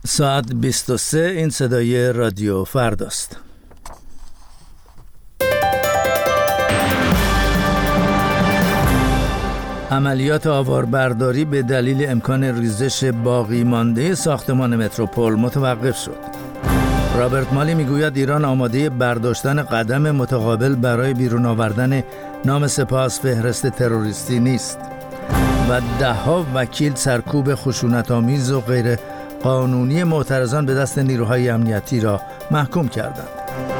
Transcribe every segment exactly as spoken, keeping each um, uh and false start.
ساعت بیست و سه. این صدای رادیو فرداست. عملیات آواربرداری به دلیل امکان ریزش باقی مانده ساختمان متروپول متوقف شد. رابرت مالی میگوید ایران آماده برداشتن قدم متقابل برای بیرون آوردن نام سپاه از فهرست تروریستی نیست و ده‌ها وکیل سرکوب خشونت‌آمیز و غیر قانونی معترضان به دست نیروهای امنیتی را محکوم کردند.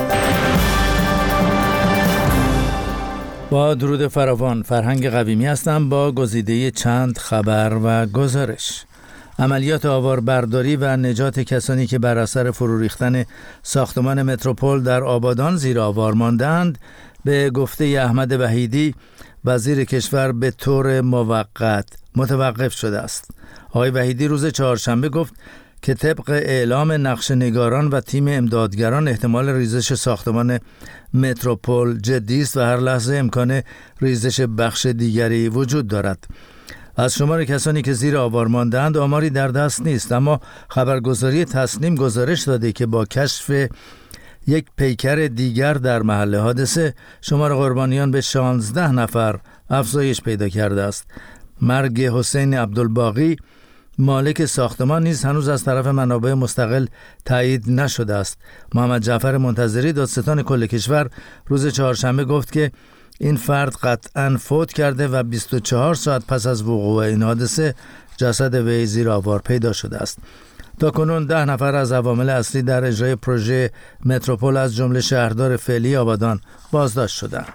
با درود فراوان، فرهنگ قویمی هستم با گزیده چند خبر و گزارش. عملیات آواربرداری و نجات کسانی که بر اثر فرو ریختن ساختمان متروپول در آبادان زیر آوار ماندند به گفته احمد وحیدی وزیر کشور به طور موقت متوقف شده است. آقای وحیدی روز چهارشنبه گفت که طبق اعلام نقشه‌نگاران و تیم امدادگران احتمال ریزش ساختمان متروپول جدی است و هر لحظه امکان ریزش بخش دیگری وجود دارد. از شمار کسانی که زیر آوار ماندند آماری در دست نیست، اما خبرگزاری تسنیم گزارش داده که با کشف یک پیکر دیگر در محل حادثه شمار قربانیان به شانزده نفر افزایش پیدا کرده است. مرگ حسین عبدالباقی مالک ساختمان نیز هنوز از طرف منابع مستقل تایید نشده است. محمد جعفر منتظری دادستان کل کشور روز چهارشنبه گفت که این فرد قطعاً فوت کرده و بیست و چهار ساعت پس از وقوع این حادثه جسد وی زیر آوار پیدا شده است. تا کنون ده نفر از عوامل اصلی در اجرای پروژه متروپول از جمله شهردار فعلی آبادان بازداشت شدند.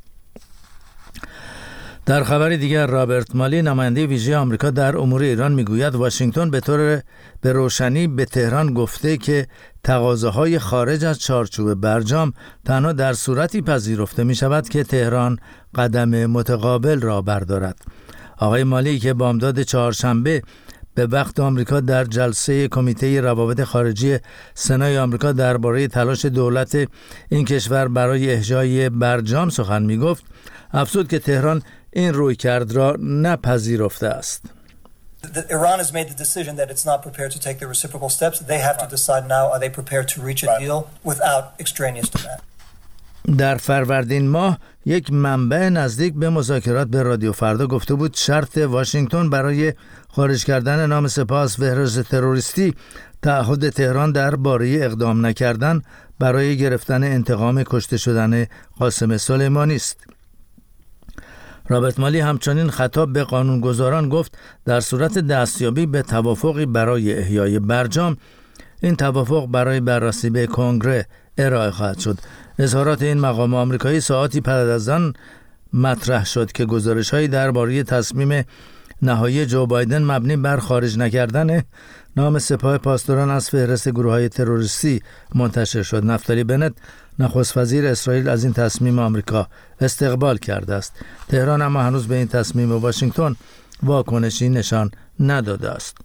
در خبر دیگر، رابرت مالی نماینده ویژه آمریکا در امور ایران میگوید واشنگتن به طور به روشنی به تهران گفته که تقاضاهای خارج از چارچوب برجام تنها در صورتی پذیرفته می شود که تهران قدم متقابل را بردارد. آقای مالی که بامداد چهارشنبه به وقت آمریکا در جلسه کمیته روابط خارجی سنای آمریکا درباره تلاش دولت این کشور برای احیای برجام سخن می گفت، افزود که تهران این رویکرد را نپذیرفته است. Iran has made the decision that it's not prepared to take the reciprocal steps. They have to decide now, are they prepared to reach a deal without extraneous to that. در فروردین ماه یک منبع نزدیک به مذاکرات به رادیو فردا گفته بود شرط واشنگتن برای خارج کردن نام سپاه از فهرست تروریستی تعهد تهران درباره اقدام نکردن برای گرفتن انتقام کشته شدن قاسم سلیمانی است. رابرت مالی همچنین خطاب به قانونگذاران گفت در صورت دستیابی به توافقی برای احیای برجام، این توافق برای بررسی به کنگره ارائه خواهد شد. اظهارات این مقام آمریکایی ساعاتی پس از آن مطرح شد که گزارش‌هایی درباره تصمیم نهایی جو بایدن مبنی بر خارج نکردن نام سپاه پاسداران از فهرست گروه‌های تروریستی منتشر شد. نفتالی بنت نخست وزیر اسرائیل از این تصمیم آمریکا استقبال کرده است. تهران اما هنوز به این تصمیم واشنگتن واکنشی نشان نداده است.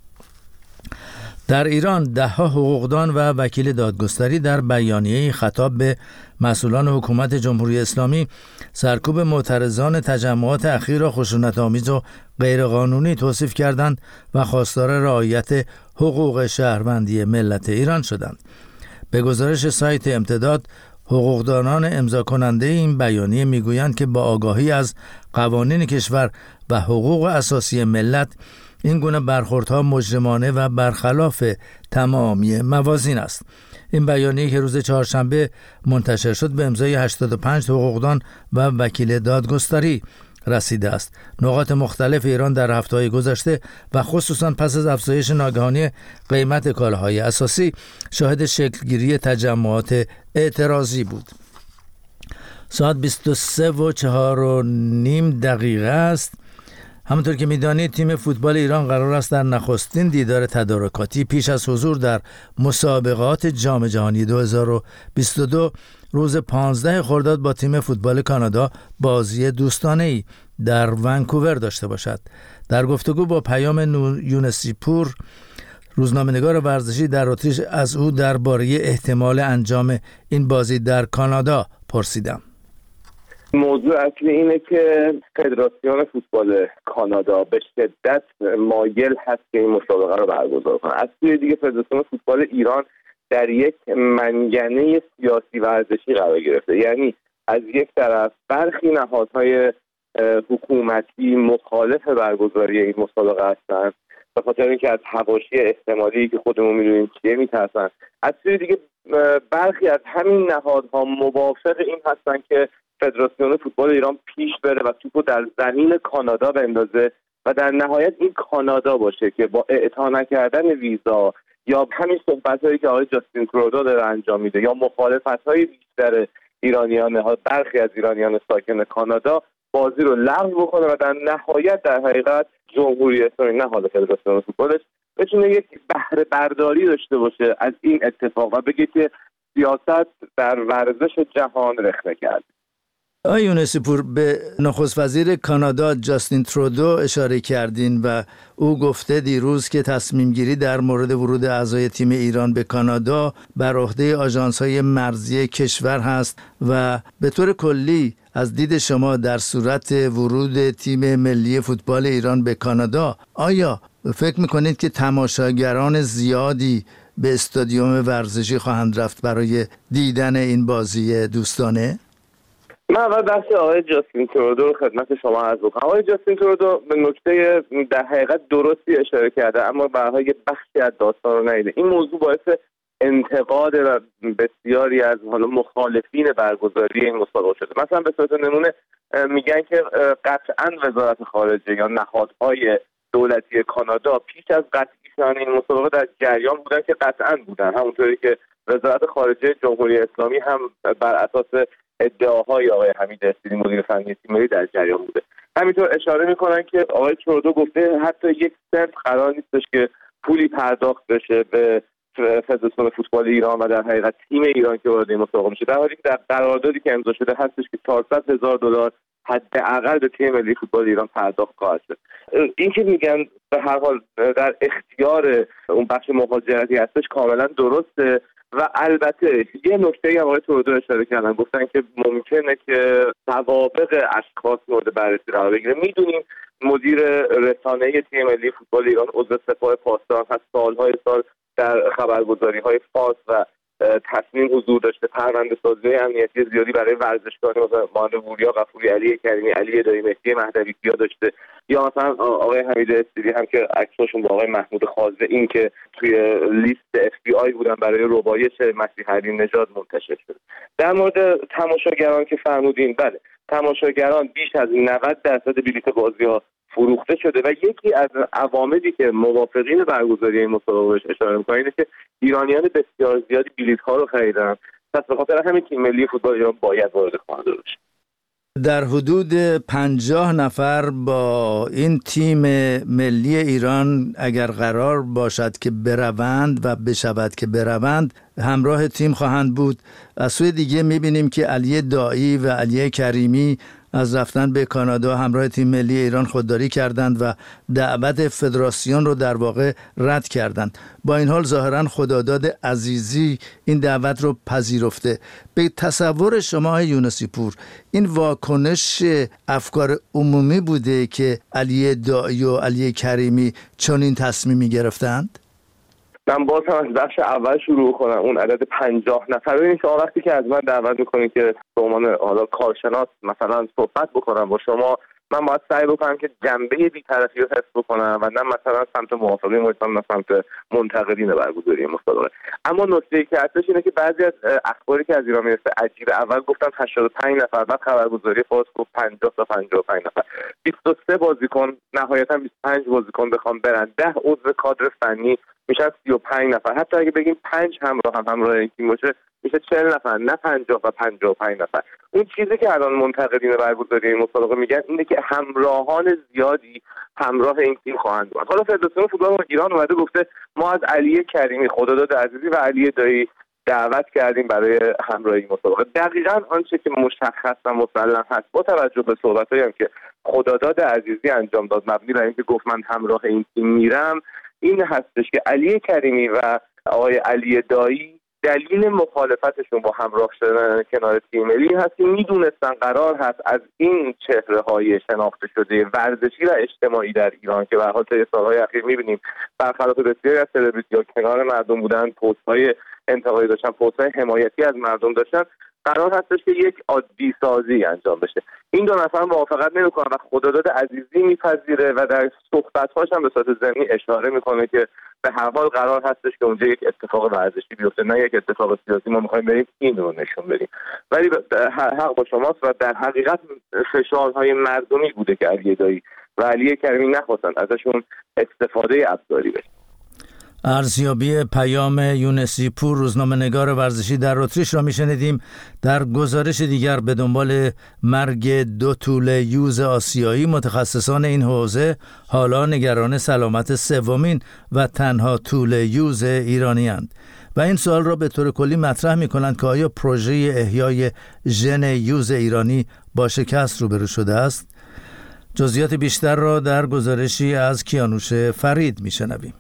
در ایران ده‌ها حقوقدان و وکیل دادگستری در بیانیه‌ای خطاب به مسئولان حکومت جمهوری اسلامی سرکوب معترضان تجمعات اخیر را خشونت‌آمیز و غیرقانونی توصیف کردند و خواستار رعایت حقوق شهروندی ملت ایران شدند. به گزارش سایت امتداد، حقوقدانان امضا کننده این بیانیه میگویند که با آگاهی از قوانین کشور و حقوق اساسی ملت این گونه برخوردها مجرمانه و برخلاف تمامی موازین است. این بیانیه که روز چهارشنبه منتشر شد به امضای هشتاد و پنج حقوقدان و وکیل دادگستری رسیده است. نقاط مختلف ایران در هفته‌های گذشته و خصوصا پس از افزایش ناگهانی قیمت کالاهای اساسی شاهد شکلگیری تجمعات اعتراضی بود. ساعت بیست و سه و چهار و نیم دقیقه است. همونطور که میدانید تیم فوتبال ایران قرار است در نخستین دیدار تدارکاتی پیش از حضور در مسابقات جام جهانی دو هزار و بیست و دو روز پانزده خرداد با تیم فوتبال کانادا بازی دوستانه‌ای در ونکوور داشته باشد. در گفتگو با پیام یونسیپور، روزنامه‌نگار ورزشی در اتریش از او درباره احتمال انجام این بازی در کانادا پرسیدم. موضوع اصلی اینه که فدراسیون فوتبال کانادا به شدت مایل هست که این مسابقه رو برگزار کنه. از سوی دیگه فدراسیون فوتبال ایران در یک منگنه سیاسی ورزشی قرار گرفته. یعنی از یک طرف برخی نهادهای حکومتی مخالف برگزاری این مسابقه هستند به خاطر اینکه از حواشی احتمالی که خودمون می‌دونیم چیه میترسن. از سوی دیگه برخی از همین نهادها موافق این هستن که فدراسیون فوتبال ایران پیش بره و توپو در زمین کانادا بندازه و در نهایت این کانادا باشه که با اعطا نکردن ویزا یا همین صحبت‌هایی که آقای جاستین ترودو داره انجام میده یا مخالفت‌های بیشتر ایرانیان برخی از ایرانیان ساکن کانادا بازی رو لغو بکنه و در نهایت در حقیقت جمهوری اسلامی نه حالا فدراسیون فوتبالش بتونه یک بهره برداری داشته باشه از این اتفاق و بگه که سیاست در ورزش جهان رخنه کرد. آقای یونسی پور، به نخست وزیر کانادا جاستین ترودو اشاره کردین و او گفته دیروز که تصمیم گیری در مورد ورود اعضای تیم ایران به کانادا بر عهده آژانس‌های مرزی کشور هست و به طور کلی از دید شما در صورت ورود تیم ملی فوتبال ایران به کانادا آیا فکر میکنید که تماشاگران زیادی به استادیوم ورزشی خواهند رفت برای دیدن این بازی دوستانه؟ من اول بحث آقای جاستین ترودو رو خدمت شما عرض بکنم. آقای جاستین ترودو به نکته در حقیقت درستی اشاره کرده، اما برای یه بخشی از داستان رو ندیده. این موضوع باعث انتقاد بسیاری از حالا مخالفین برگزاری این مسابقه شده. مثلا به صورت نمونه میگن که قطعاً وزارت خارجه یا نهادهای دولتی کانادا پیش از قطعی شدن این مسابقه در جریان بودن که قطعاً بودن، همونطوری که وزارت خارجه جمهوری اسلامی هم بر اساس ادعاهای آقای حمید استیلی مدیر فنی تیم ملی در جریان بوده. همینطور اشاره میکنن که آقای ترودو گفته حتی یک سنت قرار نیستش که پولی پرداخت بشه به فدراسیون فوتبال ایران و در حقیقت تیم ایران که وارد این مسابقه میشه، در حالی که در قراردادی که امضا شده هستش که چهارصد هزار دلار حداقل به تیم ملی فوتبال ایران پرداخت خواهد شد. این که میگن به هر حال در اختیار اون بخش مهاجرتی هستش کاملا درسته و البته یه نکته هم آقای ترودو اشاره کردن، گفتن که ممکنه که سوابق اشخاص مورد بررسی قرار بگیره. میدونیم مدیر رسانه تیم ملی فوتبال ایران عضو سپاه پاسداران هست، سالهای سال در خبرگزاری‌های فارس و تصمیم حضور داشته، پرونده سازی امنیتی زیادی برای ورزشکاران مثلا مانند وریا غفوری، علی کریمی، علی دایی، مهدی مهدوی کیا داشته، یا مثلا آقای حمید استیلی هم که عکساشون با آقای محمود خازه این که توی لیست اف بی آی بودن برای ربایش مسیح علی نژاد منتشر شده. در مورد تماشاگران که فرمودین، بله تماشاگران بیش از نود درصد بلیط بازی‌ها فروخته شده و یکی از عواملی که موافقین برگزاری این مسابقه بهش اشاره می‌کنه اینه که ایرانیان بسیار زیادی بلیط‌ها رو خریدن، پس به خاطر همین تیم ملی فوتبال ایران باید وارد خانواده بشه. در حدود پنجاه نفر با این تیم ملی ایران اگر قرار باشد که بروند و بشود که بروند همراه تیم خواهند بود. از سوی دیگه می‌بینیم که علی دایی و علی کریمی از رفتن به کانادا همراه تیم ملی ایران خودداری کردند و دعوت فدراسیون رو در واقع رد کردند. با این حال ظاهراً خداداد عزیزی این دعوت رو پذیرفته. به تصور شما یونسی پور این واکنش افکار عمومی بوده که علی دایی و علی کریمی چنین تصمیمی گرفتند؟ من باز هم از بخش اول شروع کنم. اون عدد پنجاه نفر رو این شما وقتی که از من دعوت میکنید که به عنوان حالا کارشناس مثلا صحبت بکنم با شما، من باید سعی بکنم که جنبه بی‌طرفی رو حفظ بکنم و نه مثلا سمت موافقین باشم نه سمت منتقدین برگزاری مسابقه. اما نکته‌ای که هستش اینه که بعضی از اخباری که از ایران میرسه عجیب. اول گفتن هشتاد و پنج نفر، بعد خبرگزاری فارس گفت پنجاه تا پنجاه و پنج نفر، بیست و سه بازیکن، نهایتا بیست و پنج بازیکن بخوام برن، ده عضو کادر فنی میشن سی و پنج نفر. حتی اگه بگیم پنج همراه هم همراه این تیم باشه میشه چهل نفر، نه پنجاه و پنجاه و پنج نفر. اون چیزی که الان منتقدین برگزاری این مسابقه میگن اینه که همراهان زیادی همراه این تیم خواهند بود. حالا فدراسیون فوتبال ایران اومده گفته ما از علی کریمی، خداداد عزیزی و علی دایی دعوت کردیم برای همراهی مسابقه. دقیقاً آنچه که مشخص و مسلم هست با توجه به صحبتایی هم که خداداد عزیزی انجام داد مبنی بر اینکه گفت من همراه این تیم میرم، این هستش که علی کریمی و آقای علی دایی دلیل مخالفتشون با همراه شدن کنار تیم ملی هست که میدونستن قرار هست از این چهره‌های شناخته شده ورزشی و اجتماعی در ایران که به هر حال طی سال‌های اخیر می‌بینیم برخلاف بسیاری از سلبریتی‌ها کنار مردم بودن، پست‌های انتقادی داشتن، پست‌های حمایتی از مردم داشتن، قرار هستش که یک عادی سازی انجام بشه. این دو نفر موافقت نمی‌کنن و خداداد عزیزی میپذیره و در صحبت‌هاش هم به صورت ضمنی اشاره میکنه که به هر حال قرار هستش که اونجا یک اتفاق ورزشی بیفته، نه یک اتفاق سیاسی. ما می‌خوایم بریم این رو نشون بدیم. ولی حق با شماست و در حقیقت فشارهای مردمی بوده که علی دایی و علی کریمی نخواستن ازشون استفاده ابزاری بشه. ارزیابی پیام یونسی پور، روزنامه‌نگار ورزشی در اتریش را میشنیدیم. در گزارش دیگر به دنبال مرگ دو توله یوز آسیایی، متخصصان این حوزه حالا نگران سلامت سومین و تنها توله یوز ایرانی اند و این سوال را به طور کلی مطرح می کنند که آیا پروژه احیای ژن یوز ایرانی با شکست روبرو شده است؟ جزئیات بیشتر را در گزارشی از کیانوش فرید میشنویم.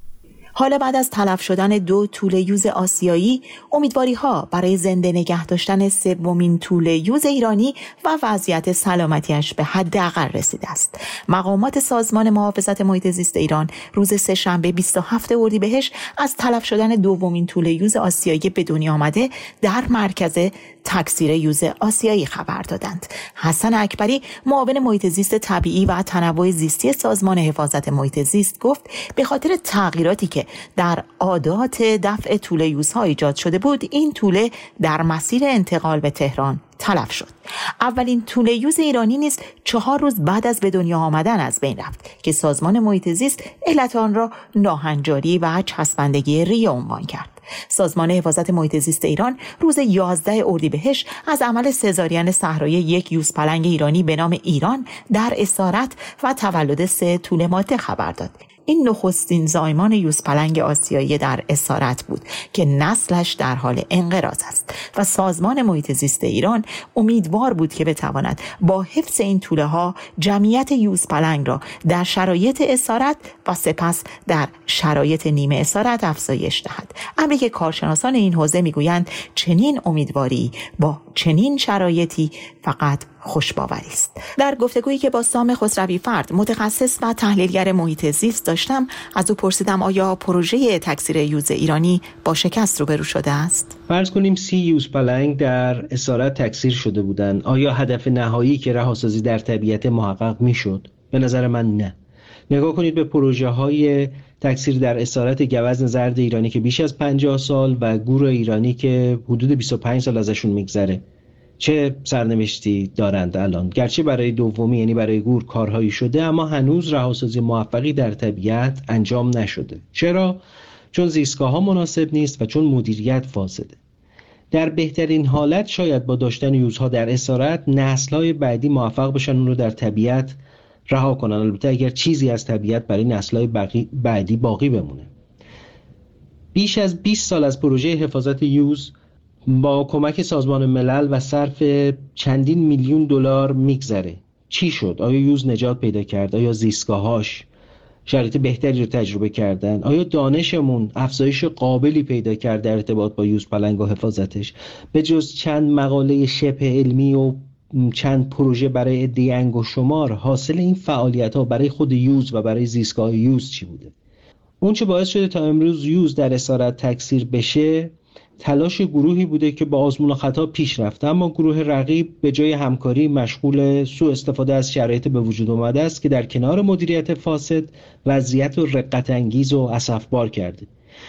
حالا بعد از تلف شدن دو توله یوز آسیایی، امیدواری ها برای زنده نگه داشتن سومین توله یوز ایرانی و وضعیت سلامتیش به حداقل رسیده است. مقامات سازمان محافظت محیط زیست ایران روز سه‌شنبه بیست و هفتم اردیبهشت از تلف شدن دومین توله یوز آسیایی به دنیا آمده در مرکز تکثیر یوز آسیایی خبر دادند. حسن اکبری، معاون محیط زیست طبیعی و تنوع زیستی سازمان حفاظت محیط زیست، گفت به خاطر تغییراتی که در عادات دفع توله یوزها ایجاد شده بود، این توله در مسیر انتقال به تهران تلف شد. اولین توله یوز ایرانی نیز چهار روز بعد از به دنیا آمدن از بین رفت که سازمان محیط زیست علت آن را ناهنجاری و چسبندگی ریه عنوان کرد. سازمان حفاظت محیط زیست ایران روز یازده اردیبهشت از عمل سزارین صحرایی یک یوز پلنگ ایرانی به نام ایران در اسارت و تولد سه توله ماده خبر داد. این نخستین زایمان یوز پلنگ آسیایی در اسارت بود که نسلش در حال انقراض است و سازمان محیط زیست ایران امیدوار بود که بتواند با حفظ این توله ها جمعیت یوز پلنگ را در شرایط اسارت و سپس در شرایط نیمه اسارت افزایش دهد. امری که کارشناسان این حوزه میگویند چنین امیدواری با چنین شرایطی فقط خوشباوری است. در گفتگویی که با سام خسروی فرد، متخصص و تحلیلگر محیط زیست داشتم، از او پرسیدم آیا پروژه تکثیر یوز ایرانی با شکست روبرو شده است؟ فرض کنیم سی یوز پلنگ در اسارت تکثیر شده بودند. آیا هدف نهایی که رهاسازی در طبیعت محقق میشد؟ به نظر من نه. نگاه کنید به پروژه های تکثیر در اسارت گوزن زرد ایرانی که بیش از پنجاه سال و گور ایرانی که حدود بیست و پنج سال ازشون میگذره، چه سرنوشتی دارند الان. گرچه برای دومی یعنی برای گور کارهایی شده، اما هنوز رهاسازی موفقی در طبیعت انجام نشده. چرا؟ چون زیستگاه‌ها مناسب نیست و چون مدیریت فاسده. در بهترین حالت شاید با داشتن یوزها در اسارت نسل‌های بعدی موفق بشن اون رو در طبیعت رها کنن، البته اگر چیزی از طبیعت برای نسل‌های بعدی باقی بمونه. بیش از بیست سال از پروژه حفاظت یوز با کمک سازمان ملل و صرف چندین میلیون دلار میگذره. چی شد؟ آیا یوز نجات پیدا کرد؟ آیا زیستگاهاش شرایط بهتری رو تجربه کردن؟ آیا دانشمون افزایش قابلی پیدا کرد در ارتباط با یوز پلنگ و حفاظتش؟ به جز چند مقاله شبه علمی و چند پروژه برای عده انگشت شمار، حاصل این فعالیت ها برای خود یوز و برای زیستگاه یوز چی بوده؟ اون چه باعث شده تا امروز یوز در اسارت تکثیر بشه تلاش گروهی بوده که با آزمون و خطا پیش رفته، اما گروه رقیب به جای همکاری مشغول سوء استفاده از شرایط به وجود اومده است که در کنار مدیریت فاسد وضعیت رو رقت انگیز و اسفبار کرده.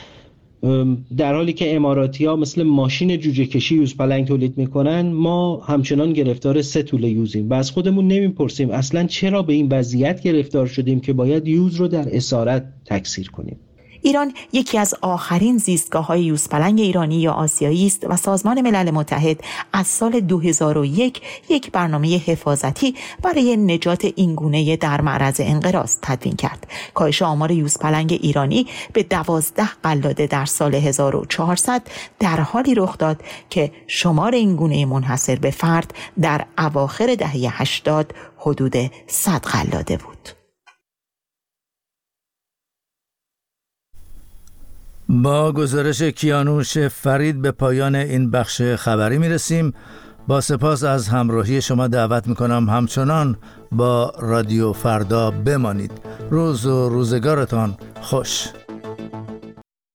در حالی که اماراتی‌ها مثل ماشین جوجه کشی یوز پلنگ تولید میکنن، ما همچنان گرفتار سه توله یوزیم و از خودمون نمیپرسیم اصلا چرا به این وضعیت گرفتار شدیم که باید یوز رو در اسارت تکثیر کنیم. ایران یکی از آخرین زیستگاه‌های یوز پلنگ ایرانی یا آسیایی است و سازمان ملل متحد از سال دو هزار و یک یک برنامه حفاظتی برای نجات این گونه در معرض انقراض تدوین کرد. کاهش آمار یوز پلنگ ایرانی به دوازده قلاده در سال هزار و چهارصد در حالی رخ داد که شمار این گونه منحصر به فرد در اواخر دهه هشتاد حدود صد قلاده بود. با گزارش کیانوش فرید به پایان این بخش خبری میرسیم. با سپاس از همراهی شما دعوت میکنم همچنان با رادیو فردا بمانید. روز و روزگارتان خوش.